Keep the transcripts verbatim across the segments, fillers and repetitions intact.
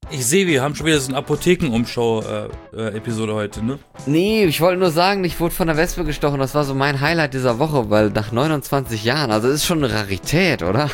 Ich sehe, wir haben schon wieder so eine Apotheken-Umschau-Episode heute, ne? Nee, ich wollte nur sagen, ich wurde von der Wespe gestochen. Das war so mein Highlight dieser Woche, weil nach neunundzwanzig Jahren, also das ist schon eine Rarität, oder?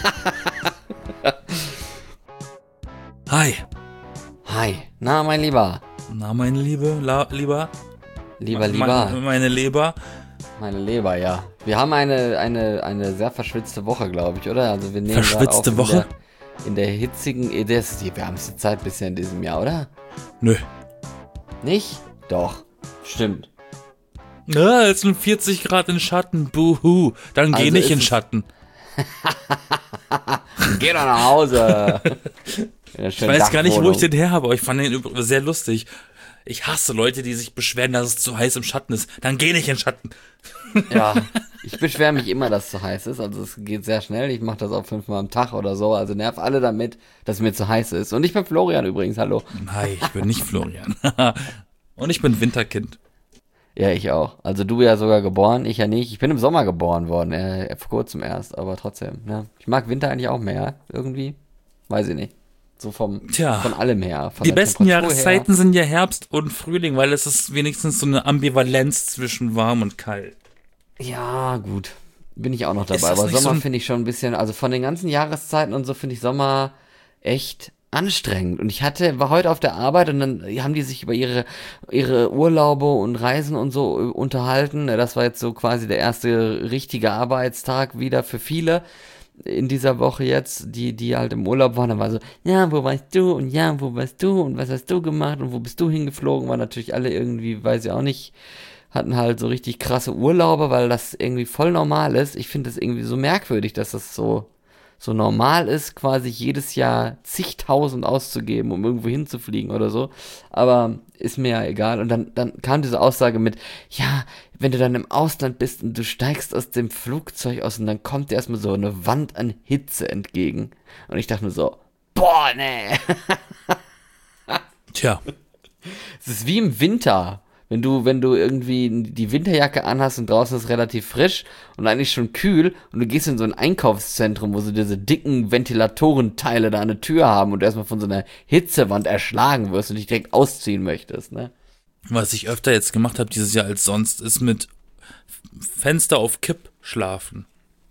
Hi. Hi. Na, mein Lieber. Na, meine Liebe, la, lieber. Lieber, lieber. Meine, meine Leber. Meine Leber, ja. Wir haben eine, eine, eine sehr verschwitzte Woche, glaube ich, oder? Also wir nehmen Verschwitzte auf Woche? In der, in der hitzigen, eh, das ist die wärmste Zeit bisher in diesem Jahr, oder? Nö. Nicht? Doch. Stimmt. Ja, es sind vierzig Grad in Schatten, buhu. Dann geh Also nicht ist in es- Schatten. Geh doch nach Hause. Ich weiß gar nicht, wo ich den her habe, aber ich fand den übrigens sehr lustig. Ich hasse Leute, die sich beschweren, dass es zu heiß im Schatten ist. Dann geh nicht in Schatten. Ja, ich beschwere mich immer, dass es zu heiß ist. Also es geht sehr schnell. Ich mache das auch fünfmal am Tag oder so. Also nerv alle damit, dass es mir zu heiß ist. Und ich bin Florian übrigens, hallo. Hi, ich bin nicht Florian. Und ich bin Winterkind. Ja, ich auch. Also du ja sogar geboren, ich ja nicht. Ich bin im Sommer geboren worden, äh, vor kurzem erst, aber trotzdem. Ja. Ich mag Winter eigentlich auch mehr, irgendwie. Weiß ich nicht. So vom, Tja. von allem her. Von Die der besten Temperatur Jahreszeiten sind ja Herbst und Frühling, weil es ist wenigstens so eine Ambivalenz zwischen warm und kalt. Her. Ja, gut. Bin ich auch noch Ist dabei. das Aber nicht so Sommer ein- finde ich schon ein bisschen, also von den ganzen Jahreszeiten und so finde ich Sommer echt anstrengend. Und ich hatte, war heute auf der Arbeit und dann haben die sich über ihre, ihre Urlaube und Reisen und so äh, unterhalten. Das war jetzt so quasi der erste richtige Arbeitstag wieder für viele in dieser Woche jetzt, die, die halt im Urlaub waren. Dann war so, ja, wo warst du? Und ja, wo warst du? Und was hast du gemacht? Und wo bist du hingeflogen? Waren natürlich alle irgendwie, weiß ich auch nicht, hatten halt so richtig krasse Urlaube, weil das irgendwie voll normal ist. Ich finde das irgendwie so merkwürdig, dass das so, so normal ist, quasi jedes Jahr zigtausend auszugeben, um irgendwo hinzufliegen oder so. Aber ist mir ja egal. Und dann, dann kam diese Aussage mit, ja, wenn du dann im Ausland bist und du steigst aus dem Flugzeug aus und dann kommt dir erstmal so eine Wand an Hitze entgegen. Und ich dachte nur so, boah, nee. Tja, Es ist wie im Winter. Wenn du, wenn du irgendwie die Winterjacke anhast und draußen ist relativ frisch und eigentlich schon kühl und du gehst in so ein Einkaufszentrum, wo so diese dicken Ventilatorenteile da an der Tür haben und du erstmal von so einer Hitzewand erschlagen wirst und dich direkt ausziehen möchtest, ne? was ich öfter jetzt gemacht habe dieses Jahr als sonst, ist mit Fenster auf Kipp schlafen.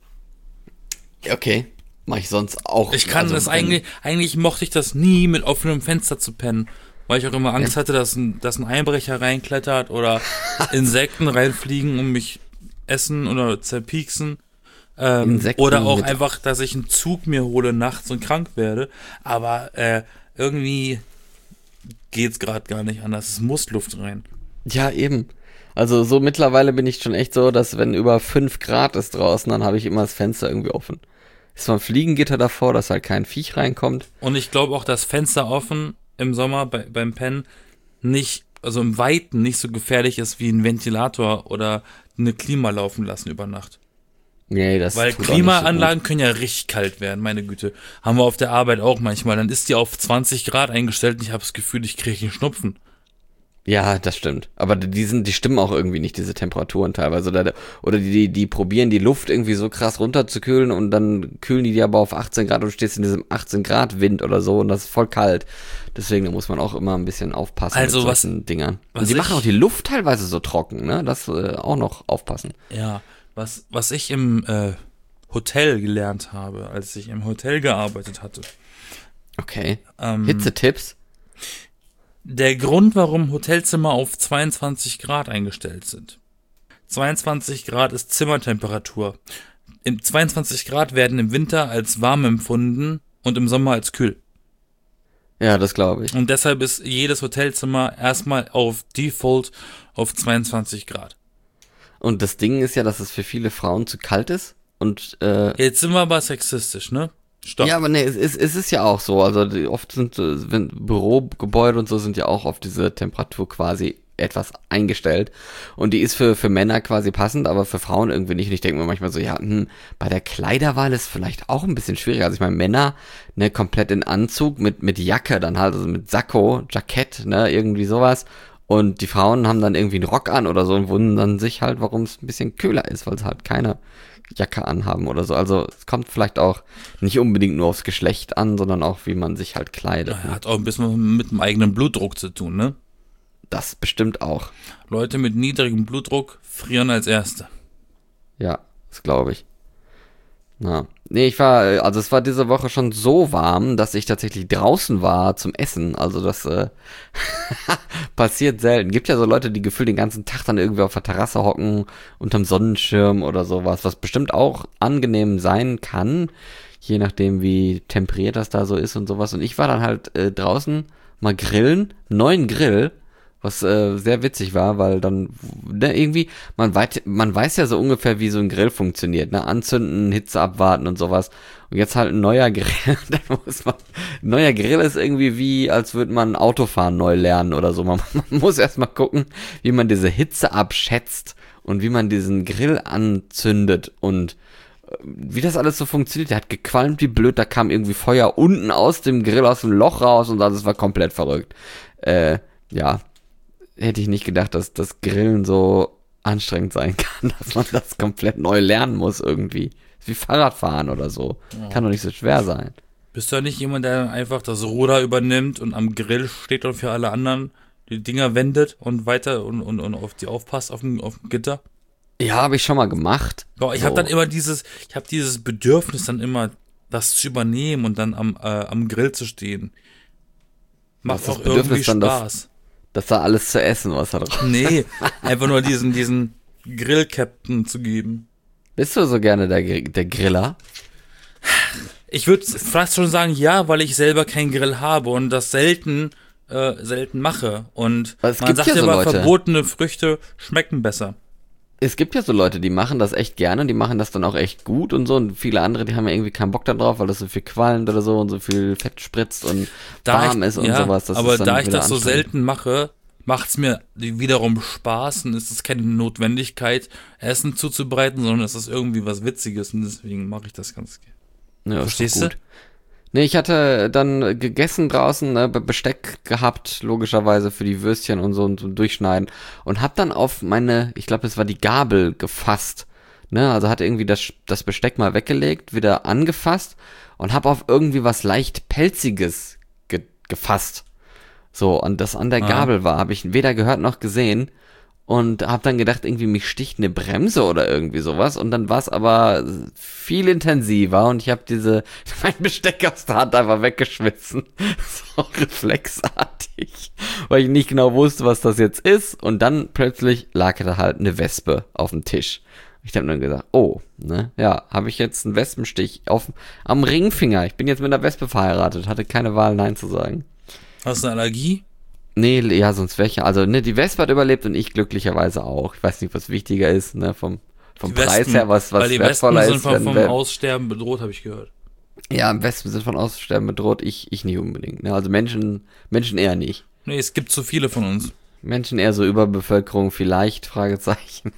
Okay, mach ich sonst auch. Ich kann Also, das wenn- eigentlich, eigentlich mochte ich das nie, mit offenem Fenster zu pennen. Weil ich auch immer Angst hatte, dass ein, dass ein Einbrecher reinklettert oder Insekten reinfliegen und mich essen oder zerpieksen. Ähm, Insekten oder auch mit- einfach, dass ich einen Zug mir hole nachts und krank werde. Aber äh, irgendwie geht's gerade gar nicht anders. Es muss Luft rein. Ja, eben. Also so mittlerweile bin ich schon echt so, dass wenn über fünf Grad ist draußen, dann habe ich immer das Fenster irgendwie offen. Ist zwar ein Fliegengitter davor, dass halt kein Viech reinkommt. Und ich glaube auch, dass Fenster offen im Sommer bei, beim Pennen nicht, also im Weiten nicht so gefährlich ist wie ein Ventilator oder eine Klima laufen lassen über Nacht. Nee, das Weil tut auch nicht so Klimaanlagen können ja richtig kalt werden, meine Güte. Haben wir auf der Arbeit auch manchmal. Dann ist die auf zwanzig Grad eingestellt und ich habe das Gefühl, ich kriege einen Schnupfen. gut. Ja, das stimmt. Aber die sind, die stimmen auch irgendwie nicht, diese Temperaturen teilweise. Oder, oder die, die, die probieren die Luft irgendwie so krass runterzukühlen und dann kühlen die die aber auf achtzehn Grad und du stehst in diesem achtzehn Grad Wind oder so und das ist voll kalt. Deswegen da muss man auch immer ein bisschen aufpassen Also mit was- solchen Dingern. was Und die ich- machen auch die Luft teilweise so trocken, ne? Das äh, auch noch aufpassen. Ja, was, was ich im äh, Hotel gelernt habe, als ich im Hotel gearbeitet hatte. Okay. Ähm, Hitzetipps? Der Grund, warum Hotelzimmer auf zweiundzwanzig Grad eingestellt sind. zweiundzwanzig Grad ist Zimmertemperatur. Im zweiundzwanzig Grad werden im Winter als warm empfunden und im Sommer als kühl. Ja, das glaube ich. Und deshalb ist jedes Hotelzimmer erstmal auf Default auf zweiundzwanzig Grad. Und das Ding ist ja, dass es für viele Frauen zu kalt ist. Und äh, Jetzt sind wir aber sexistisch, ne? Stopp. ja, aber nee, es ist, es ist ja auch so. Also die, oft sind äh, wenn Bürogebäude und so sind ja auch auf diese Temperatur quasi etwas eingestellt. Und die ist für, für Männer quasi passend, aber für Frauen irgendwie nicht. Und ich denke mir manchmal so, ja, hm, bei der Kleiderwahl ist vielleicht auch ein bisschen schwieriger. Also ich meine, Männer, ne, komplett in Anzug mit, mit Jacke dann halt, also mit Sakko, Jackett, ne, irgendwie sowas. Und die Frauen haben dann irgendwie einen Rock an oder so und wundern sich halt, warum es ein bisschen kühler ist, weil sie halt keine Jacke anhaben oder so. Also es kommt vielleicht auch nicht unbedingt nur aufs Geschlecht an, sondern auch, wie man sich halt kleidet. Ja, hat auch ein bisschen mit dem eigenen Blutdruck zu tun, ne? Das bestimmt auch. Leute mit niedrigem Blutdruck frieren als Erste. Ja, das glaube ich. Na, nee, ich war, also es war diese Woche schon so warm, dass ich tatsächlich draußen war zum Essen. Also das äh, passiert selten. Gibt ja so Leute, die gefühlt den ganzen Tag dann irgendwie auf der Terrasse hocken, unterm Sonnenschirm oder sowas, was bestimmt auch angenehm sein kann, je nachdem wie temperiert das da so ist und sowas. Und ich war dann halt äh, draußen mal grillen, neuen Grill, was äh, sehr witzig war, weil dann ne, irgendwie, man weiß, man weiß ja so ungefähr, wie so ein Grill funktioniert, ne, anzünden, Hitze abwarten und sowas. Und jetzt halt ein neuer Grill, dann muss man, ein neuer Grill ist irgendwie wie, als würde man Autofahren neu lernen oder so. Man, man muss erstmal gucken, wie man diese Hitze abschätzt und wie man diesen Grill anzündet und wie das alles so funktioniert. Der hat gequalmt wie blöd, da kam irgendwie Feuer unten aus dem Grill, aus dem Loch raus und das war komplett verrückt. Äh, ja, hätte ich nicht gedacht, dass das Grillen so anstrengend sein kann, dass man das komplett neu lernen muss irgendwie. Wie Fahrradfahren oder so. Ja. Kann doch nicht so schwer sein. Bist du ja nicht jemand, der dann einfach das Ruder übernimmt und am Grill steht und für alle anderen die Dinger wendet und weiter und, und, und auf die aufpasst auf dem, auf dem Gitter? Ja, habe ich schon mal gemacht. Boah, ich so. habe dann immer dieses, ich habe dieses Bedürfnis dann immer, das zu übernehmen und dann am, äh, am Grill zu stehen. Macht auch irgendwie Spaß. Das, das war alles zu essen, was da drauf. Nee, einfach nur diesen, diesen Grill-Captain zu geben. Bist du so gerne der, der Griller? Ich würde fast schon sagen, ja, weil ich selber keinen Grill habe und das selten, äh, selten mache. Und es man sagt ja so immer, verbotene Früchte schmecken besser. Es gibt ja so Leute, die machen das echt gerne und die machen das dann auch echt gut und so. Und viele andere, die haben ja irgendwie keinen Bock da drauf, weil das so viel qualmt oder so und so viel Fett spritzt und da warm ich, ist und ja, sowas. Das aber ist dann da ich das so anstrengend. selten mache, macht's mir wiederum Spaß und es ist keine Notwendigkeit, Essen zuzubereiten, sondern es ist irgendwie was Witziges und deswegen mache ich das ganz gerne. Ja, verstehst du? Nee, ich hatte dann gegessen draußen, ne, Besteck gehabt, logischerweise für die Würstchen und so und so durchschneiden und hab dann auf meine, ich glaube, es war die Gabel gefasst, ne, also hatte irgendwie das, das Besteck mal weggelegt, wieder angefasst und hab auf irgendwie was leicht Pelziges ge- gefasst. So, und das an der Ah. Gabel war, habe ich weder gehört noch gesehen. Und hab dann gedacht, irgendwie mich sticht eine Bremse oder irgendwie sowas. Und dann war es aber viel intensiver und ich habe diese, mein Besteck aus der Hand einfach weggeschmissen. So reflexartig. Weil ich nicht genau wusste, was das jetzt ist. Und dann plötzlich lag da halt eine Wespe auf dem Tisch. Ich habe dann gesagt, oh, ne, ja, habe ich jetzt einen Wespenstich auf, am Ringfinger. Ich bin jetzt mit einer Wespe verheiratet, hatte keine Wahl, Nein zu sagen. Hast du eine Allergie? Nee, ja, sonst welche. Also, ne, die Wespe hat überlebt und ich glücklicherweise auch. Ich weiß nicht, was wichtiger ist, ne, vom, vom Die Preis Wespen, her, was, was weil die wertvoller Wespen ist. sind vom, vom wenn- Aussterben bedroht, habe ich gehört. Ja, Wespen sind von Aussterben bedroht, ich, ich nicht unbedingt. Ne? Also Menschen, Menschen eher nicht. Nee, es gibt zu viele von uns. Menschen eher so Überbevölkerung vielleicht, Fragezeichen.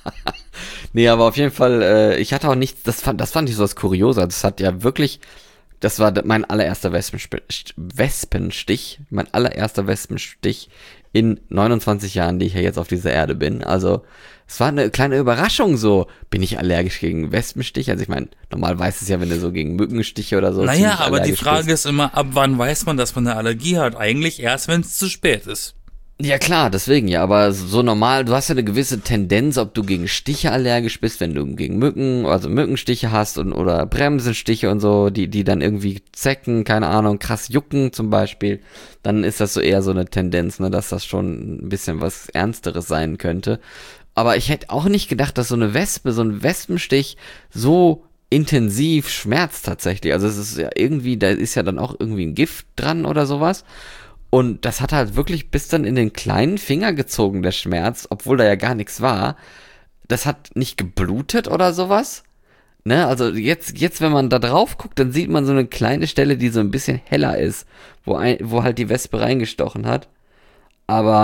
Nee, aber auf jeden Fall, äh, ich hatte auch nichts, das fand, das fand ich so was Kurioses. Das hat ja wirklich, das war mein allererster Wespensp- Wespenstich, mein allererster Wespenstich in neunundzwanzig Jahren, die ich ja jetzt auf dieser Erde bin. Also, es war eine kleine Überraschung so. Bin ich allergisch gegen Wespenstich? Also ich meine, normal weiß es ja, wenn du so gegen Mückenstiche oder so Naja, ziemlich aber die allergisch Frage bist. ist immer, ab wann weiß man, dass man eine Allergie hat? Eigentlich erst, wenn es zu spät ist. Ja klar, deswegen ja, aber so normal, du hast ja eine gewisse Tendenz, ob du gegen Stiche allergisch bist, wenn du gegen Mücken, also Mückenstiche hast und oder Bremsenstiche und so, die die dann irgendwie zecken, keine Ahnung, krass jucken zum Beispiel, dann ist das so eher so eine Tendenz, ne, dass das schon ein bisschen was Ernsteres sein könnte. Aber ich hätte auch nicht gedacht, dass so eine Wespe, so ein Wespenstich so intensiv schmerzt tatsächlich. Also es ist ja irgendwie, da ist ja dann auch irgendwie ein Gift dran oder sowas. Und das hat halt wirklich bis dann in den kleinen Finger gezogen, der Schmerz, obwohl da ja gar nichts war. Das hat nicht geblutet oder sowas. Ne, also jetzt, jetzt, wenn man da drauf guckt, dann sieht man so eine kleine Stelle, die so ein bisschen heller ist, wo, ein, wo halt die Wespe reingestochen hat. Aber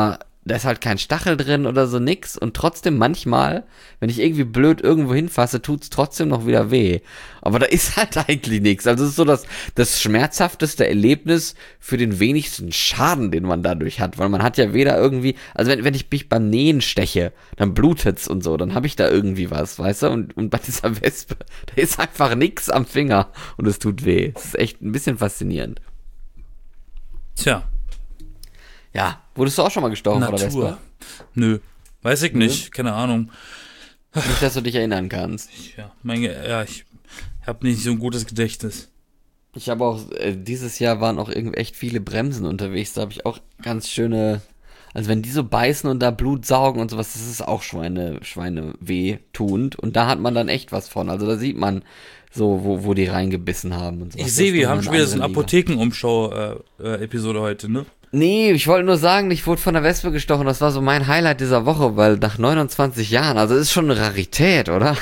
da ist halt kein Stachel drin oder so nix und trotzdem manchmal, wenn ich irgendwie blöd irgendwo hinfasse, tut's trotzdem noch wieder weh. Aber da ist halt eigentlich nichts. Also es ist so das, das schmerzhafteste Erlebnis für den wenigsten Schaden, den man dadurch hat, weil man hat ja weder irgendwie, also wenn, wenn ich mich beim Nähen steche, dann blutet's und so, dann habe ich da irgendwie was, weißt du? Und, und bei dieser Wespe, da ist einfach nix am Finger und es tut weh. Das ist echt ein bisschen faszinierend. Tja. Ja, wurdest du auch schon mal gestochen von der Natur. Wespe? Nö, weiß ich Nö. nicht, keine Ahnung. Nicht, dass du dich erinnern kannst. Ja, mein, Ge- ja ich habe nicht so ein gutes Gedächtnis. Ich habe auch, äh, dieses Jahr waren auch irgendwie echt viele Bremsen unterwegs. Da habe ich auch ganz schöne, also wenn die so beißen und da Blut saugen und sowas, das ist auch Schweine, Schweine wehtuend. Und da hat man dann echt was von. Also da sieht man so, wo, wo die reingebissen haben und so. Ich sehe, wir haben schon wieder so eine Apothekenumschau-Episode heute, ne? Nee, ich wollte nur sagen, ich wurde von der Wespe gestochen. Das war so mein Highlight dieser Woche, weil nach neunundzwanzig Jahren, also ist schon eine Rarität, oder?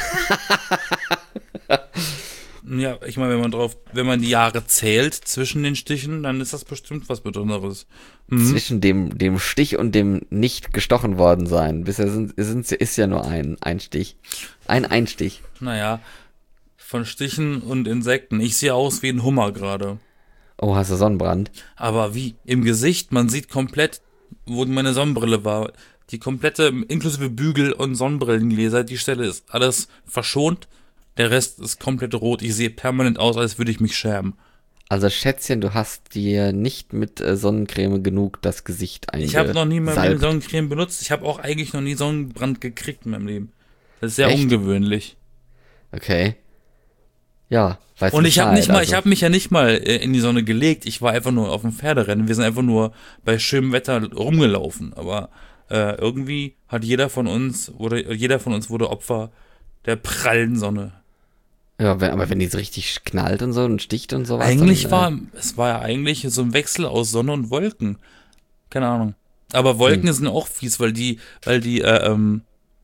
Ja, ich meine, wenn man drauf, wenn man die Jahre zählt zwischen den Stichen, dann ist das bestimmt was Besonderes. Mhm. Zwischen dem, dem Stich und dem nicht gestochen worden sein. Bisher sind, sind, ist ja nur ein, ein Stich. Ein Einstich. Naja, von Stichen und Insekten. Ich sehe aus wie ein Hummer gerade. Oh, hast du Sonnenbrand? Aber wie? Im Gesicht, man sieht komplett, wo meine Sonnenbrille war. Die komplette, inklusive Bügel und Sonnenbrillengläser, die Stelle ist alles verschont. Der Rest ist komplett rot. Ich sehe permanent aus, als würde ich mich schämen. Also Schätzchen, du hast dir nicht mit äh, Sonnencreme genug das Gesicht eingesalbt. Ich habe noch nie mal meine Sonnencreme benutzt. Ich habe auch eigentlich noch nie Sonnenbrand gekriegt in meinem Leben. Das ist sehr Echt? ungewöhnlich. Okay. Ja, weißt du Und ich habe Bescheid, nicht mal, also. ich habe mich ja nicht mal äh, in die Sonne gelegt. Ich war einfach nur auf dem Pferderennen. Wir sind einfach nur bei schönem Wetter rumgelaufen. Aber äh, irgendwie hat jeder von uns wurde jeder von uns wurde Opfer der prallen Sonne. Ja, wenn, aber wenn die so richtig knallt und so und sticht und sowas. Eigentlich dann, war äh, es war ja eigentlich so ein Wechsel aus Sonne und Wolken. Keine Ahnung. Aber Wolken Hm. sind auch fies, weil die weil die äh, ähm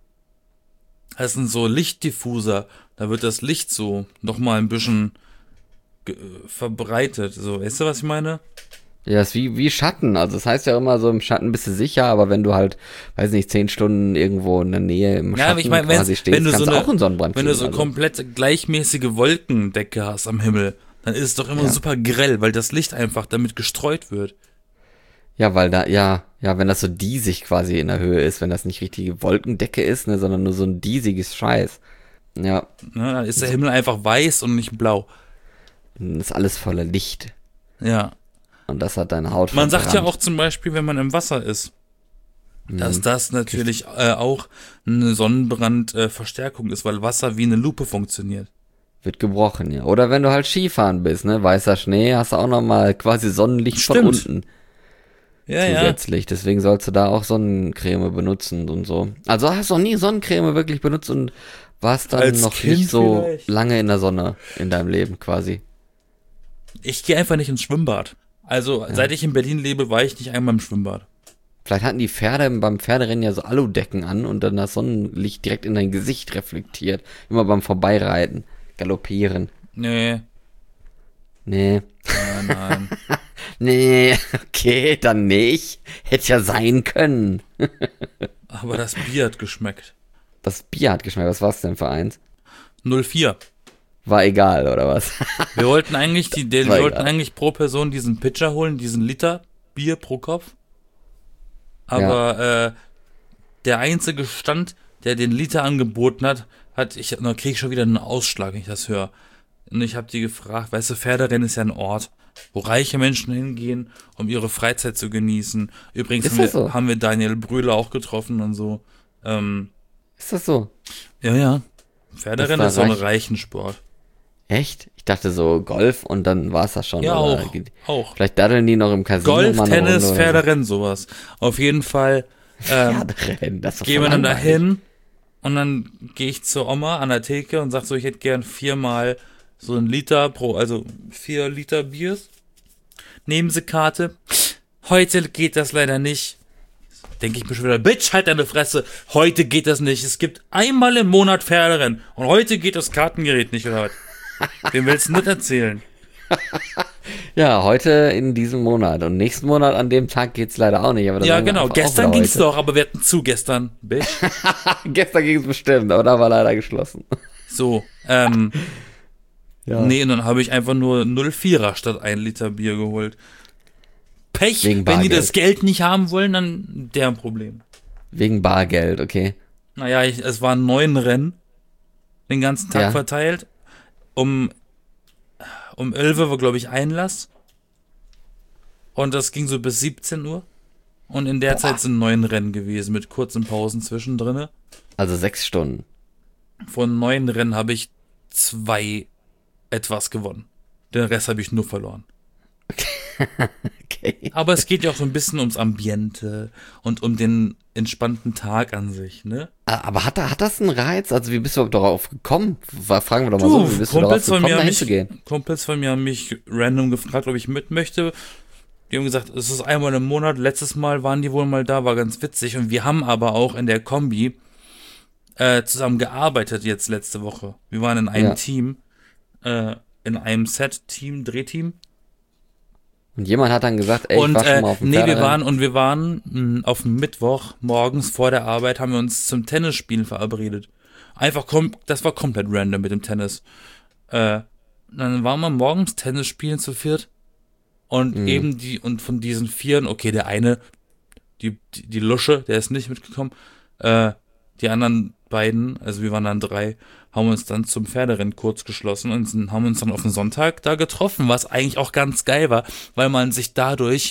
das sind so Lichtdiffuser. Da wird das Licht so nochmal ein bisschen ge- verbreitet. So, weißt du, was ich meine? Ja, ist wie, wie Schatten. Also das heißt ja immer so, im Schatten bist du sicher, aber wenn du halt, weiß nicht, zehn Stunden irgendwo in der Nähe im Ja, Schatten aber ich meine, quasi wenn's- stehst, wenn du kannst so du eine, auch einen Sonnenbrand wenn du kriegen. so also. komplett gleichmäßige Wolkendecke hast am Himmel, dann ist es doch immer Ja. super grell, weil das Licht einfach damit gestreut wird. Ja, weil da, ja, ja, wenn das so diesig quasi in der Höhe ist, wenn das nicht richtige Wolkendecke ist, ne, sondern nur so ein diesiges Scheiß. Ja, Ne, dann ist der Himmel einfach weiß und nicht blau. dann ist alles voller Licht. Ja. Und das hat deine Haut Man sagt ja verbrannt. auch zum Beispiel, wenn man im Wasser ist, dass Mhm. das natürlich äh, auch eine Sonnenbrandverstärkung ist, weil Wasser wie eine Lupe funktioniert. Wird gebrochen, ja. Oder wenn du halt Skifahren bist, ne, weißer Schnee, hast du auch nochmal quasi Sonnenlicht von Stimmt. unten Ja, ja. zusätzlich. Deswegen sollst du da auch Sonnencreme benutzen und so. Also hast du noch nie Sonnencreme wirklich benutzt und warst dann Als noch Kind nicht so vielleicht. lange in der Sonne in deinem Leben quasi. Ich gehe einfach nicht ins Schwimmbad. Also, seit ich in Berlin lebe, war ich nicht einmal im Schwimmbad. Vielleicht hatten die Pferde beim Pferderennen ja so Aludecken an und dann das Sonnenlicht direkt in dein Gesicht reflektiert. Immer beim Vorbeireiten, Galoppieren. Nee, Nee. nein, nein. Nee, okay, dann nicht. Hätte ja sein können. Aber das Bier hat geschmeckt. Das Bier hat geschmeckt. Was war's denn für eins? null vier. War egal, oder was? Wir wollten eigentlich, die, die, wir War wollten egal. eigentlich pro Person diesen Pitcher holen, diesen Liter Bier pro Kopf. Aber äh, der einzige Stand, der den Liter angeboten hat, hat ich, da krieg ich schon wieder einen Ausschlag, wenn ich das höre. Und ich habe die gefragt, weißt du, Pferderennen ist ja ein Ort, wo reiche Menschen hingehen, um ihre Freizeit zu genießen. Übrigens Ist haben wir, das so? haben wir Daniel Brühler auch getroffen und so. Ähm, Ist das so? ja, ja. Pferderennen Das ist so ein war reich. Reichensport. Echt? Ich dachte so Golf und dann war's das schon. Ja, oder? auch. auch. Vielleicht daddeln die noch im Casino Golf, mal eine Tennis, Runde oder so. Pferderennen, sowas. Auf jeden Fall ähm, Pferderennen, das ist doch gehen wir voll dann langweilig. dahin und dann gehe ich zur Oma an der Theke und sag so, ich hätte gern viermal so ein Liter pro, also vier Liter Biers. Nehmen Sie Karte. Heute geht das leider nicht. Denke ich mir schon wieder, Bitch, halt deine Fresse. Heute geht das nicht. Es gibt einmal im Monat Pferderennen und heute geht das Kartengerät nicht, oder was? Wem willst du das erzählen? Ja, heute in diesem Monat. Und nächsten Monat an dem Tag geht's leider auch nicht. Aber ja, genau. Gestern ging's doch, aber wir hatten zu gestern, bitch. Gestern ging's bestimmt, aber da war leider geschlossen. So, ähm. Ja. Nee, und dann habe ich einfach nur null Komma vierer statt ein Liter Bier geholt. Pech, Wegen wenn die Bargeld. das Geld nicht haben wollen, dann deren Problem. Wegen Bargeld, okay. Naja, ich, es waren neun Rennen, den ganzen Tag Ja. verteilt. Um, um elf Uhr war, glaube ich, Einlass. Und das ging so bis siebzehn Uhr. Und in der Boah. Zeit sind neun Rennen gewesen, mit kurzen Pausen zwischendrin. Also sechs Stunden. Von neun Rennen habe ich zwei etwas gewonnen. Den Rest habe ich nur verloren. Okay. Aber es geht ja auch so ein bisschen ums Ambiente und um den entspannten Tag an sich, ne? Aber hat, hat das einen Reiz? Also wie bist du überhaupt darauf gekommen? Fragen wir doch mal so, wie bist du darauf Kumpels von, gekommen, mir da haben mich, hinzugehen? Kumpels von mir haben mich random gefragt, ob ich mit möchte. Die haben gesagt, es ist einmal im Monat. Letztes Mal waren die wohl mal da, war ganz witzig. Und wir haben aber auch in der Kombi äh, zusammen gearbeitet jetzt letzte Woche. Wir waren in einem Ja. Team, äh, in einem Set-Team, Drehteam. Und jemand hat dann gesagt, ey, ich Und war schon äh, mal auf dem nee, wir Pferderennen. waren und wir waren mh, auf dem Mittwoch morgens vor der Arbeit haben wir uns zum Tennisspielen verabredet. Einfach kom das war komplett random mit dem Tennis. Äh, dann waren wir morgens Tennis spielen zu viert und Mhm. eben die und von diesen Vieren, okay, der eine, die die, die Lusche, der ist nicht mitgekommen. Äh, die anderen beiden, also wir waren dann drei, haben uns dann zum Pferderennen kurz geschlossen und sind, haben uns dann auf den Sonntag da getroffen, was eigentlich auch ganz geil war, weil man sich dadurch,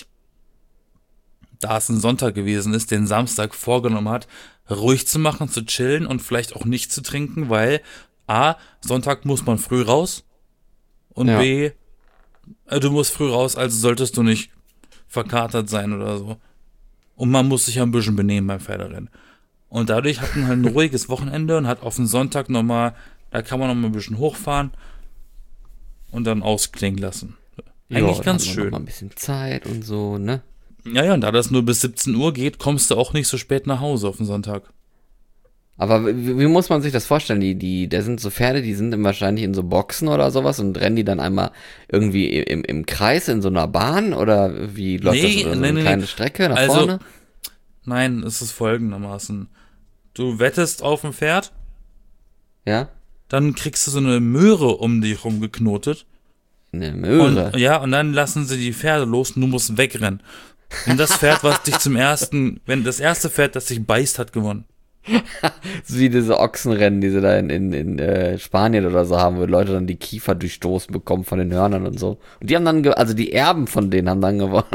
da es ein Sonntag gewesen ist, den Samstag vorgenommen hat, ruhig zu machen, zu chillen und vielleicht auch nicht zu trinken, weil A, Sonntag muss man früh raus und Ja. B, äh, du musst früh raus, also solltest du nicht verkatert sein oder so. Und man muss sich ja ein bisschen benehmen beim Pferderennen. Und dadurch hatten wir halt ein ruhiges Wochenende und hat auf den Sonntag nochmal, da kann man nochmal ein bisschen hochfahren und dann ausklingen lassen. Eigentlich Ja, ganz dann hat man schön. noch mal ein bisschen Zeit und so, ne? Ja, ja, und da das nur bis siebzehn Uhr geht, kommst du auch nicht so spät nach Hause auf den Sonntag. Aber wie, wie muss man sich das vorstellen? Die, die, da sind so Pferde, die sind dann wahrscheinlich in so Boxen oder sowas und rennen die dann einmal irgendwie im, im Kreis in so einer Bahn oder wie läuft Nee, das? Oder so nee, eine nee, kleine nee. Strecke nach Also, vorne? Nein, es ist folgendermaßen. Du wettest auf ein Pferd, Ja? dann kriegst du so eine Möhre um dich rumgeknotet. Eine Möhre. Und, ja, und dann lassen sie die Pferde los und du musst wegrennen. Und das Pferd, was dich zum ersten, wenn das erste Pferd, das dich beißt, hat gewonnen. So wie diese Ochsenrennen, die sie da in, in, in äh, Spanien oder so haben, wo Leute dann die Kiefer durchstoßen bekommen von den Hörnern und so. Und die haben dann, ge also die Erben von denen haben dann gewonnen.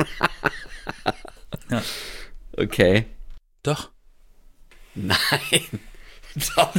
Ja. Okay. Doch. Nein. Doch.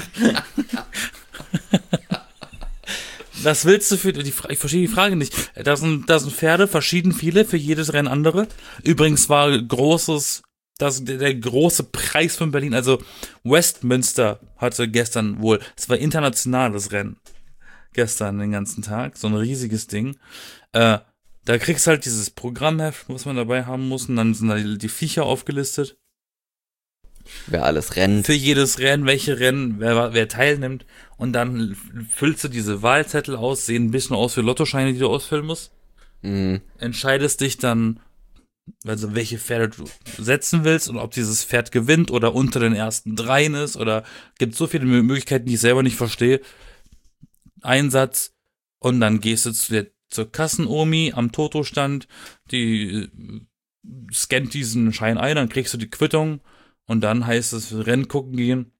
Was willst du für die Fra- ich verstehe die Frage nicht. Da sind, da sind Pferde, verschieden viele, für jedes Rennen andere. Übrigens war großes, das, der, der große Preis von Berlin, also Westminster hatte gestern wohl, es war internationales Rennen. Gestern den ganzen Tag, so ein riesiges Ding. Äh, da kriegst halt dieses Programmheft, was man dabei haben muss, und dann sind da die, die Viecher aufgelistet. Wer alles rennt. Für jedes Rennen, welche Rennen, wer, wer teilnimmt. Und dann füllst du diese Wahlzettel aus, sehen ein bisschen aus wie Lottoscheine, die du ausfüllen musst. Mhm. Entscheidest dich dann, also welche Pferde du setzen willst und ob dieses Pferd gewinnt oder unter den ersten dreien ist oder gibt so viele Möglichkeiten, die ich selber nicht verstehe. Einsatz und dann gehst du zu der, zur Kassenomi am Toto-Stand, die äh, scannt diesen Schein ein, dann kriegst du die Quittung und dann heißt es Rennen gucken gehen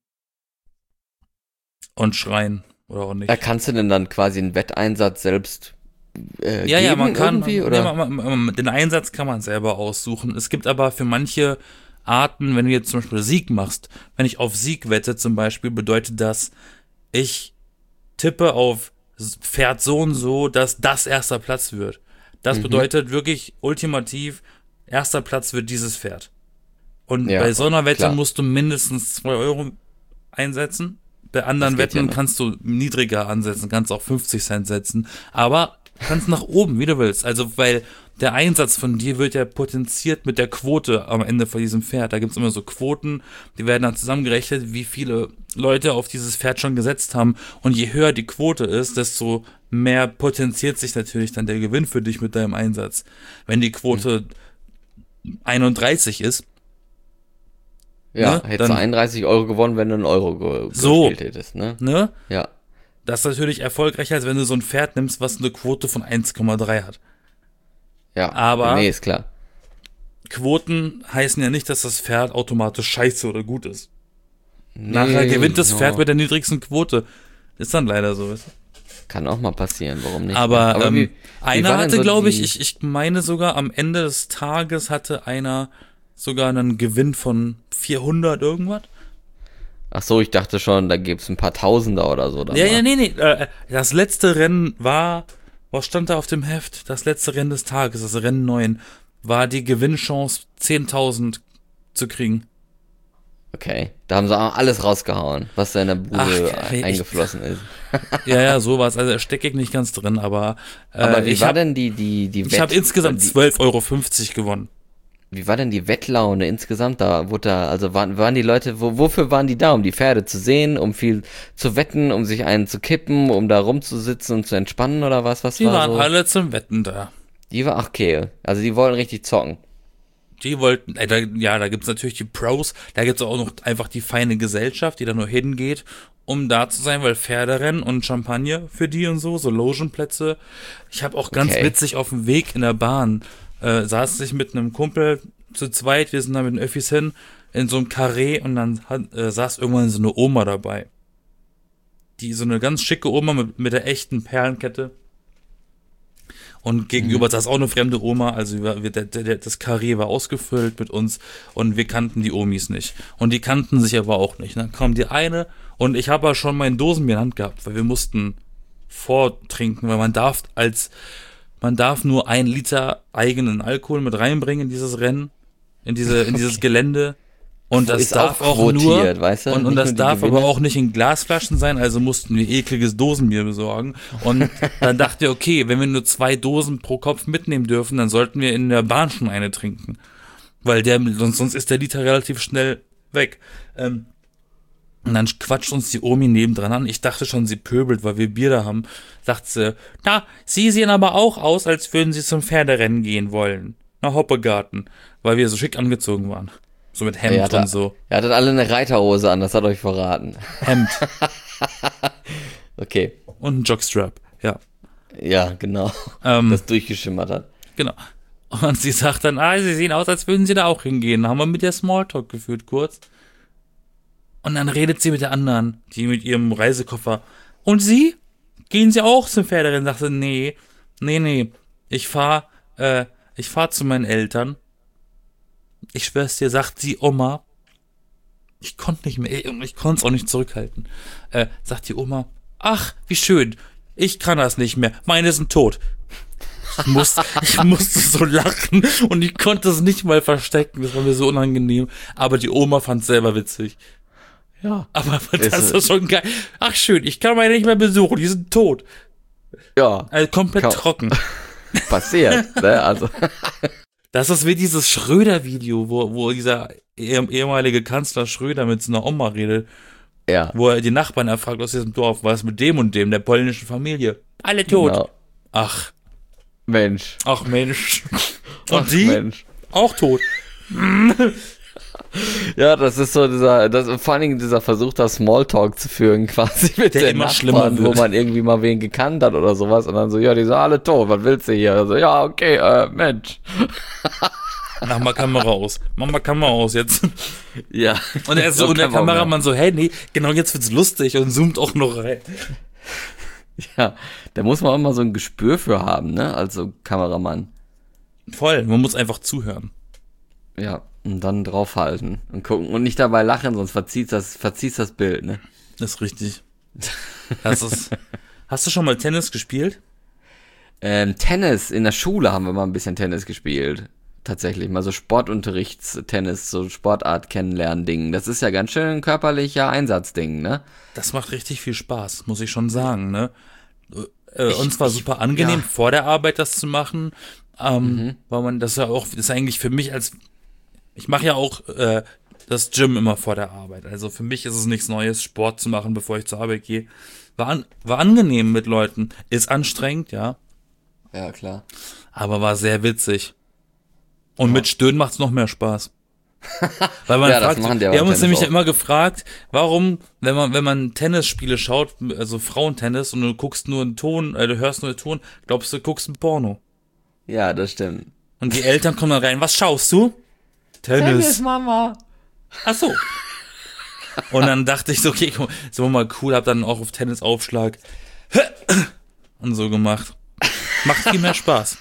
und schreien oder auch nicht. Da kannst du denn dann quasi einen Wetteinsatz selbst äh, Ja, geben ja, man kann, irgendwie, nee, oder? man, man, man, den Einsatz kann man selber aussuchen. Es gibt aber für manche Arten, wenn du jetzt zum Beispiel Sieg machst, wenn ich auf Sieg wette zum Beispiel, bedeutet das, ich tippe auf Pferd so und so, dass das erster Platz wird. Das Mhm. bedeutet wirklich ultimativ, erster Platz wird dieses Pferd. Und Ja, bei so einer Wette klar. musst du mindestens zwei Euro einsetzen. Bei anderen Das geht ja Wetten noch. kannst du niedriger ansetzen, kannst auch fünfzig Cent setzen. Aber kannst nach oben, wie du willst. Also, weil der Einsatz von dir wird ja potenziert mit der Quote am Ende von diesem Pferd. Da gibt's immer so Quoten, die werden dann zusammengerechnet, wie viele Leute auf dieses Pferd schon gesetzt haben. Und je höher die Quote ist, desto mehr potenziert sich natürlich dann der Gewinn für dich mit deinem Einsatz. Wenn die Quote mhm. einunddreißig ist, ja, ne, hättest du einunddreißig Euro gewonnen, wenn du einen Euro ge- so, gespielt hättest, ne? Ne? Ja. Das ist natürlich erfolgreicher, als wenn du so ein Pferd nimmst, was eine Quote von eins Komma drei hat. Ja, aber nee, ist klar. Quoten heißen ja nicht, dass das Pferd automatisch scheiße oder gut ist. Nee, Nachher gewinnt das no. Pferd mit der niedrigsten Quote. Ist dann leider so. Weißt du? Kann auch mal passieren, warum nicht? Aber, aber ähm, wie, einer wie hatte, so glaube ich, die... ich, ich meine sogar am Ende des Tages hatte einer sogar einen Gewinn von vierhundert irgendwas. Ach so, ich dachte schon, da gibt's ein paar Tausender oder so. Ja, ja, nee, nee. Äh, das letzte Rennen war, was stand da auf dem Heft? Das letzte Rennen des Tages, das Rennen neun, war die Gewinnchance zehntausend zu kriegen. Okay, da haben sie auch alles rausgehauen, was da in der Bude Ach, eingeflossen ist. Ja, ja, sowas. Also da stecke ich nicht ganz drin, aber äh, aber wie ich war hab, denn die die die Ich habe insgesamt zwölf Euro fünfzig gewonnen. Wie war denn die Wettlaune insgesamt da? Wurde da, also waren, waren die Leute, wo, wofür waren die da? Um die Pferde zu sehen, um viel zu wetten, um sich einen zu kippen, um da rumzusitzen und zu entspannen oder was? Was die war waren so? alle zum Wetten da. Die war, ach okay, also die wollen richtig zocken. Die wollten, äh, da, ja, da gibt's natürlich die Pros, da gibt's auch noch einfach die feine Gesellschaft, die da nur hingeht, um da zu sein, weil Pferderennen und Champagner für die und so, so Logenplätze. Ich habe auch ganz Okay. witzig auf dem Weg in der Bahn, äh, saß ich mit einem Kumpel zu zweit, wir sind da mit den Öffis hin, in so einem Karree und dann hat, äh, saß irgendwann so eine Oma dabei. Die, so eine ganz schicke Oma mit, mit der echten Perlenkette. Und gegenüber Mhm. saß auch eine fremde Oma, also wir, wir, der, der, das Karree war ausgefüllt mit uns und wir kannten die Omis nicht. Und die kannten sich aber auch nicht. Dann kam die eine und ich habe ja schon meine Dosen mir in der Hand gehabt, weil wir mussten vortrinken, weil man darf als, man darf nur ein Liter eigenen Alkohol mit reinbringen in dieses Rennen, in diese, in dieses Gelände. Und das Ist darf auch auch nur, quotiert, weißt du? und, und Nicht das nur die darf Gewinne. aber auch nicht in Glasflaschen sein, also mussten wir ekliges Dosenbier besorgen. Und dann dachte ich, okay, wenn wir nur zwei Dosen pro Kopf mitnehmen dürfen, dann sollten wir in der Bahn schon eine trinken. Weil der, sonst, sonst ist der Liter relativ schnell weg. Ähm, und dann quatscht uns die Omi nebendran an. Ich dachte schon, sie pöbelt, weil wir Bier da haben. Sagt sie, na, Sie sehen aber auch aus, als würden Sie zum Pferderennen gehen wollen. Na, Hoppegarten. Weil wir so schick angezogen waren. So mit Hemd Ihr hattet, und so. ihr hattet alle eine Reiterhose an, das hat euch verraten. Hemd Okay, und ein Jockstrap, ja. ja, genau. Ähm, Das durchgeschimmert hat. genau. Und sie sagt dann, ah, Sie sehen aus, als würden Sie da auch hingehen. Dann haben wir mit der Smalltalk geführt, kurz. Und dann redet sie mit der anderen, die mit ihrem Reisekoffer. Und Sie? Gehen Sie auch zum Pferderennen? Sagt sie, nee, nee, nee. Ich fahr, äh, ich fahr zu meinen Eltern. Ich schwör's dir, sagt sie Oma. Ich konnte nicht mehr, ich konnte es auch nicht zurückhalten. Äh, sagt die Oma, ach, wie schön. Ich kann das nicht mehr. Meine sind tot. Ich musste, ich musste so lachen und ich konnte es nicht mal verstecken. Das war mir so unangenehm. Aber die Oma fand es selber witzig. Ja, aber das Ist- ist schon geil. Ach schön, ich kann meine nicht mehr besuchen, die sind tot. Ja, Also komplett Ka- trocken. passiert, ne? Also, Das ist wie dieses Schröder-Video, wo, wo dieser eh- ehemalige Kanzler Schröder mit so einer Oma redet, ja. wo er die Nachbarn erfragt aus diesem Dorf, was mit dem und dem, der polnischen Familie. Alle tot. Genau. Ach, Mensch. ach Mensch. Und Ach, sie? Mensch. Auch tot. Ja, das ist so dieser, das, vor allen Dingen dieser Versuch, da Smalltalk zu führen, quasi mit Der den immer Nachbarn, schlimmer wo wird. man irgendwie mal wen gekannt hat oder sowas und dann so, ja, die sind alle tot, was willst du hier? Also, ja, okay, äh, Mensch. Mach mal Kamera aus. Mach mal Kamera aus jetzt. Ja. Und er so, und der Kameramann so, hey, nee, genau jetzt wird's lustig und zoomt auch noch rein. Ja, da muss man auch mal so ein Gespür für haben, ne, als so Kameramann. Voll, man muss einfach zuhören. Ja, und dann draufhalten und gucken und nicht dabei lachen, sonst verzieht das, verzieht das Bild, ne. Das ist richtig. Das ist, hast du schon mal Tennis gespielt? Ähm, Tennis, in der Schule haben wir mal ein bisschen Tennis gespielt. Tatsächlich, mal so Sportunterrichtstennis, so Sportart kennenlernen Ding. Das ist ja ganz schön ein körperlicher Einsatzding, ne? Das macht richtig viel Spaß, muss ich schon sagen, ne? Äh, Ich- uns war ich- super angenehm, ja. vor der Arbeit das zu machen. Ähm, Mhm. weil man das ja auch, das ist eigentlich für mich als, ich mache ja auch äh, das Gym immer vor der Arbeit. Also für mich ist es nichts Neues, Sport zu machen, bevor ich zur Arbeit gehe. War, an, war angenehm mit Leuten, ist anstrengend, ja, Ja, klar. aber war sehr witzig. Und mit Stöhnen macht's noch mehr Spaß. Weil man Ja, das fragt, machen die aber wir haben im uns Tennis nämlich auch. immer gefragt, warum, wenn man, wenn man Tennisspiele schaut, also Frauentennis, und du guckst nur einen Ton, äh, du hörst nur den Ton, glaubst du, du guckst ein Porno. Ja, das stimmt. Und die Eltern kommen dann rein, was schaust du? Tennis. Mama. Ach so. Und dann dachte ich so, okay, guck mal, ist immer mal cool, hab dann auch auf Tennisaufschlag und so gemacht. Macht viel mehr Spaß.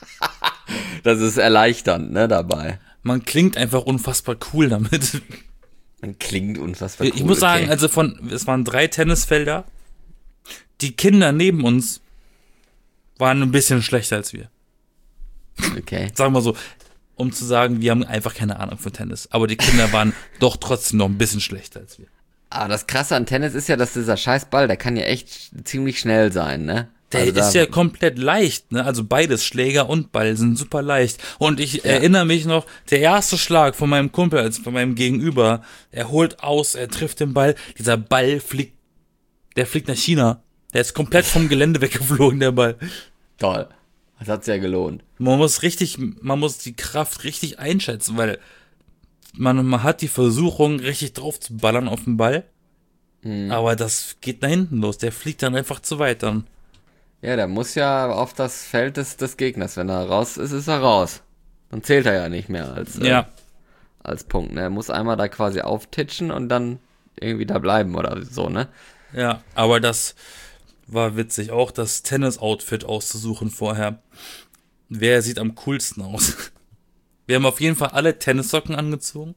Das ist erleichternd, ne, dabei. Man klingt einfach unfassbar cool damit. Man klingt unfassbar cool. Ich muss sagen, okay. also von, es waren drei Tennisfelder. Die Kinder neben uns waren ein bisschen schlechter als wir. Okay. Sagen wir so, um zu sagen, wir haben einfach keine Ahnung von Tennis. Aber die Kinder waren doch trotzdem noch ein bisschen schlechter als wir. Aber das Krasse an Tennis ist ja, dass dieser Scheißball, der kann ja echt ziemlich schnell sein, ne? Der Also da- ist ja komplett leicht, ne? Also beides, Schläger und Ball, sind super leicht. Und ich erinnere mich noch, der erste Schlag von meinem Kumpel, also von meinem Gegenüber, er holt aus, er trifft den Ball, dieser Ball fliegt, der fliegt nach China. Der ist komplett vom Gelände weggeflogen, der Ball. Toll. Das hat's ja gelohnt. Man muss richtig, man muss die Kraft richtig einschätzen, weil man, man hat die Versuchung, richtig drauf zu ballern auf den Ball. Aber das geht nach hinten los. Der fliegt dann einfach zu weit dann. Ja, der muss ja auf das Feld des, des Gegners. Wenn er raus ist, ist er raus. Dann zählt er ja nicht mehr als, äh, Ja. als Punkt. Ne? Er muss einmal da quasi auftitschen und dann irgendwie da bleiben oder so, ne? Ja, aber das war witzig. Auch das Tennis-Outfit auszusuchen vorher. Wer sieht am coolsten aus? Wir haben auf jeden Fall alle Tennissocken angezogen.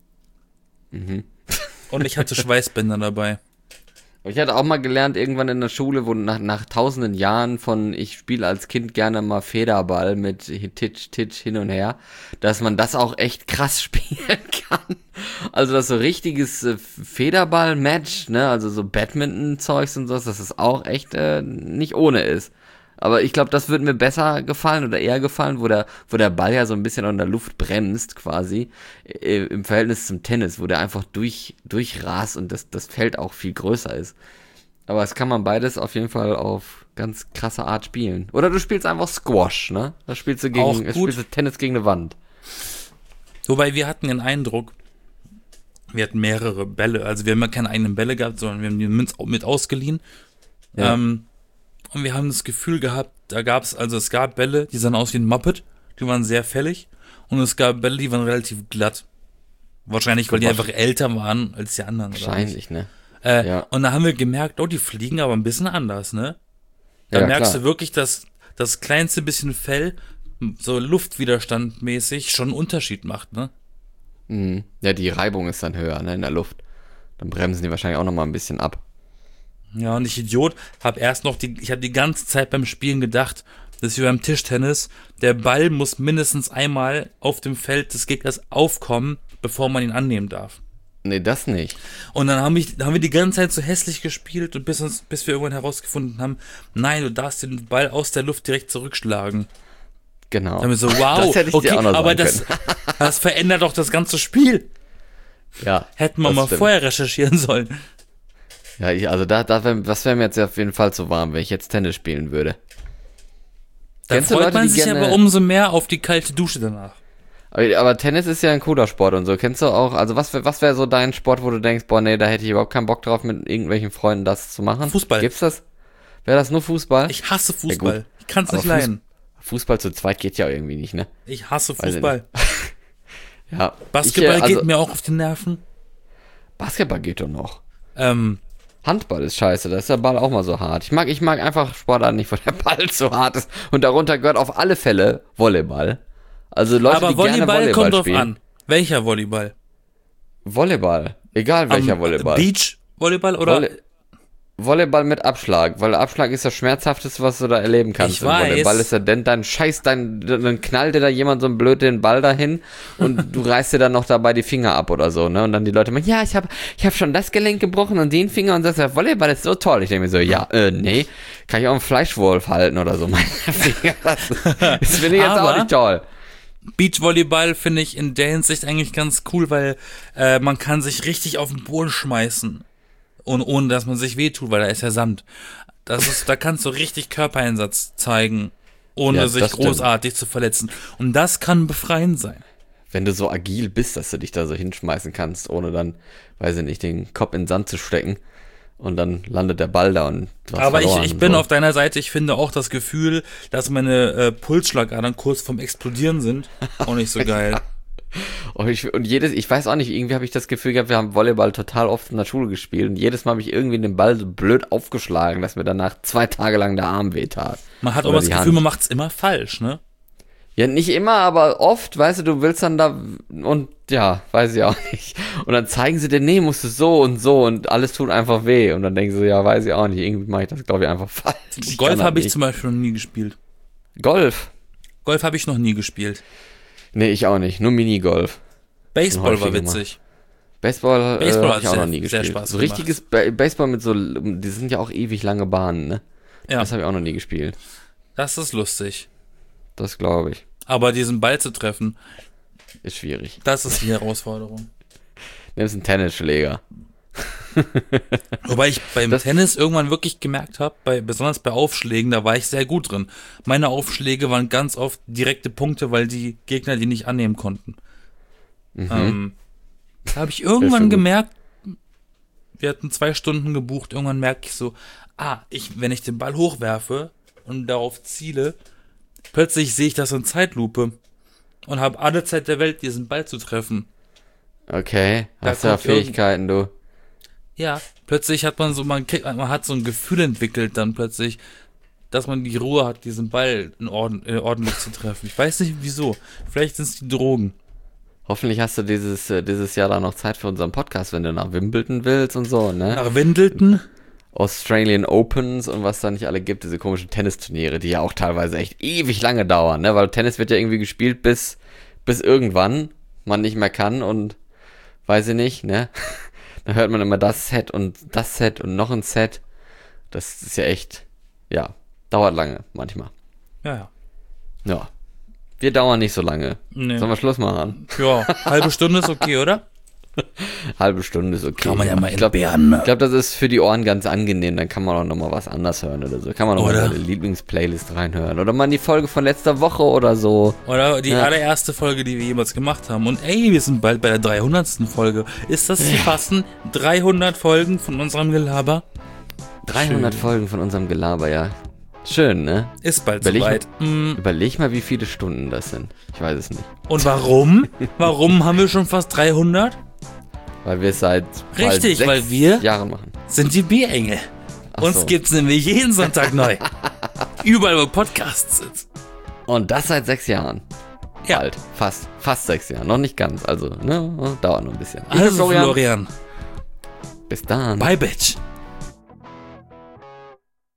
Und ich hatte Schweißbänder dabei. Aber ich hatte auch mal gelernt, irgendwann in der Schule, wo nach, nach tausenden Jahren von, ich spiele als Kind gerne mal Federball mit Titsch, Titsch hin und her, dass man das auch echt krass spielen kann. Also das so richtiges äh, Federball-Match, ne, also so Badminton-Zeugs und so, dass das auch echt äh, nicht ohne ist. Aber ich glaube, das würde mir besser gefallen oder eher gefallen, wo der, wo der Ball ja so ein bisschen an der Luft bremst quasi, äh, im Verhältnis zum Tennis, wo der einfach durch, durchrast und das, das Feld auch viel größer ist. Aber es kann man beides auf jeden Fall auf ganz krasse Art spielen. Oder du spielst einfach Squash, ne? Da spielst du Auch gegen, gut. spielst du Tennis gegen eine Wand. Wobei wir hatten den Eindruck, wir hatten mehrere Bälle. Also wir haben ja keine eigenen Bälle gehabt, sondern wir haben die mit, mit ausgeliehen. Ja. Ähm, und wir haben das Gefühl gehabt, da gab es, also es gab Bälle, die sahen aus wie ein Muppet, die waren sehr fällig. Und es gab Bälle, die waren relativ glatt. Wahrscheinlich, weil die einfach älter waren als die anderen. Oder nicht? Wahrscheinlich, ne? Äh, Ja. Und da haben wir gemerkt, oh, die fliegen aber ein bisschen anders, ne? Da Ja, merkst klar. du wirklich, dass das kleinste bisschen Fell so luftwiderstandmäßig schon einen Unterschied macht, ne? Mhm. Ja, die Reibung ist dann höher, ne, in der Luft. Dann bremsen die wahrscheinlich auch nochmal ein bisschen ab. Ja, und ich Idiot, hab erst noch die, ich habe die ganze Zeit beim Spielen gedacht, das ist wie beim Tischtennis, der Ball muss mindestens einmal auf dem Feld des Gegners aufkommen, bevor man ihn annehmen darf. Nee, das nicht. Und dann haben, ich, haben wir die ganze Zeit so hässlich gespielt und bis, uns, bis wir irgendwann herausgefunden haben, nein, du darfst den Ball aus der Luft direkt zurückschlagen. Genau. Dann haben wir so, wow, Das hätte ich dir okay, auch noch aber sagen das, das verändert doch das ganze Spiel. Ja. Hätten wir das mal stimmt. vorher recherchieren sollen. Ja, ich, also da, da wär, das wäre mir jetzt auf jeden Fall zu warm, wenn ich jetzt Tennis spielen würde. Da Kennst du freut Leute, man die sich gerne- aber umso mehr auf die kalte Dusche danach. Aber, aber Tennis ist ja ein cooler Sport und so. Kennst du auch, also was, wär- was wäre so dein Sport, wo du denkst, boah, nee, da hätte ich überhaupt keinen Bock drauf, mit irgendwelchen Freunden das zu machen? Fußball. Gibt's das? Wäre das nur Fußball? Ich hasse Ja, Fußball. gut. Ich kann es Aber nicht Fuß- leiden. Fußball zu zweit geht ja irgendwie nicht, ne? Ich hasse Weiß ich Fußball. Ja. Basketball ich, äh, also, geht mir auch auf die Nerven. Basketball geht doch noch. Ähm, Handball ist scheiße, da ist der Ball auch mal so hart. Ich mag, ich mag einfach Sportarten nicht, wo der Ball so hart ist. Und darunter gehört auf alle Fälle Volleyball. Also Leute, aber die gerne Volleyball Volleyball kommt drauf spielen. an. Welcher Volleyball? Volleyball. Egal welcher Am Volleyball. Beach Volleyball oder? Volley- Volleyball mit Abschlag, weil Abschlag ist das Schmerzhafteste, was du da erleben kannst. Ich im weiß. Volleyball ist ja, denn dann scheiß dein, dann knallt dir da jemand so einen blöd den Ball dahin und du reißt dir dann noch dabei die Finger ab oder so, ne? Und dann die Leute meinen, ja, ich habe ich hab schon das Gelenk gebrochen und den Finger und das, ja, Volleyball ist so toll. Ich denke mir so, ja, äh, nee, kann ich auch einen Fleischwolf halten oder so, meine Finger. Das, das finde ich jetzt Aber auch nicht toll. Beachvolleyball finde ich in der Hinsicht eigentlich ganz cool, weil äh, man kann sich richtig auf den Boden schmeißen. Und ohne, dass man sich wehtut, weil da ist ja Sand. Das ist, da kannst du richtig Körpereinsatz zeigen, ohne Ja, sich das stimmt. großartig zu verletzen. Und das kann befreiend sein. Wenn du so agil bist, dass du dich da so hinschmeißen kannst, ohne dann, weiß ich nicht, den Kopf in den Sand zu stecken und dann landet der Ball da und du hast Aber ich, verloren ich und bin so. auf deiner Seite. Ich finde auch das Gefühl, dass meine äh, Pulsschlagadern kurz vorm Explodieren sind, auch nicht so geil. Und, ich, und jedes, ich weiß auch nicht, irgendwie habe ich das Gefühl gehabt, wir haben Volleyball total oft in der Schule gespielt und jedes Mal habe ich irgendwie den Ball so blöd aufgeschlagen, dass mir danach zwei Tage lang der Arm wehtat. Man hat auch Oder das die Gefühl, Hand. man macht's immer falsch, ne? Ja, nicht immer, aber oft, weißt du, du willst dann da und ja, weiß ich auch nicht. Und dann zeigen sie dir, nee, musst du so und so und alles tut einfach weh. Und dann denken sie, ja, weiß ich auch nicht, irgendwie mache ich das, glaube ich, einfach falsch. Ich Golf kann das habe ich nicht. zum Beispiel noch nie gespielt. Golf? Golf habe ich noch nie gespielt. Nee, ich auch nicht, nur Minigolf. Baseball war häufiger witzig. Baseball, Baseball äh, hat habe ich auch sehr- noch nie sehr gespielt. Spaß so gemacht. richtiges ba Baseball mit so, die sind ja auch ewig lange Bahnen, ne? Ja, Das habe ich auch noch nie gespielt. das ist lustig. Das glaube ich. Aber diesen Ball zu treffen, Ist schwierig. das ist die Herausforderung. Nimmst einen Tennisschläger. Wobei ich beim Das- Tennis irgendwann wirklich gemerkt habe, bei, besonders bei Aufschlägen, da war ich sehr gut drin. Meine Aufschläge waren ganz oft direkte Punkte, weil die Gegner die nicht annehmen konnten. Mhm. Ähm, da habe ich Das ist irgendwann schon gut. gemerkt, wir hatten zwei Stunden gebucht, irgendwann merke ich so, ah, ich, wenn ich den Ball hochwerfe und darauf ziele, plötzlich sehe ich das in Zeitlupe und habe alle Zeit der Welt, diesen Ball zu treffen. Okay, Da hast ja kommt irgend- Fähigkeiten, du. Ja, plötzlich hat man so, man kriegt, man hat so ein Gefühl entwickelt dann plötzlich, dass man die Ruhe hat, diesen Ball in Orden, äh, ordentlich zu treffen. Ich weiß nicht wieso. Vielleicht sind es die Drogen. Hoffentlich hast du dieses, äh, dieses Jahr da noch Zeit für unseren Podcast, wenn du nach Wimbledon willst und so, ne? Nach Windelten? Australian Opens und was da nicht alle gibt, diese komischen Tennisturniere, die ja auch teilweise echt ewig lange dauern, ne? Weil Tennis wird ja irgendwie gespielt bis, bis irgendwann man nicht mehr kann und weiß ich nicht, ne? Dann hört man immer das Set und das Set und noch ein Set. Das ist ja echt, ja, dauert lange manchmal. Ja, ja. Ja. Wir dauern nicht so lange. Nee. Sollen wir Schluss machen? Ja, halbe Stunde ist okay, oder? Halbe Stunde ist okay. Kann man ja mal ich glaube, entbehren, ne? glaub, das ist für die Ohren ganz angenehm. Dann kann man auch nochmal was anderes hören oder so. Kann man nochmal Oder? seine Lieblingsplaylist reinhören. Oder mal in die Folge von letzter Woche oder so. Oder die Ja. allererste Folge, die wir jemals gemacht haben. Und ey, wir sind bald bei der dreihundertsten Folge. Ist das zu fassen? dreihundert Folgen von unserem Gelaber? dreihundert Schön. Folgen von unserem Gelaber, ja. Schön, ne? Ist bald Überleg soweit. Mm, Überleg mal, wie viele Stunden das sind. Ich weiß es nicht. Und warum? Warum haben wir schon fast dreihundert? Weil wir es seit bald Richtig, sechs weil wir- Jahren machen. Sind die Bierengel. Ach Uns so. gibt's nämlich jeden Sonntag neu. Überall, wo Podcasts sind. Und das seit sechs Jahren. Ja. Bald. Fast. Fast sechs Jahren. Noch nicht ganz. Also, ne? Dauert noch ein bisschen. Ich bin Also, Florian, Bis dann. bye, Bitch.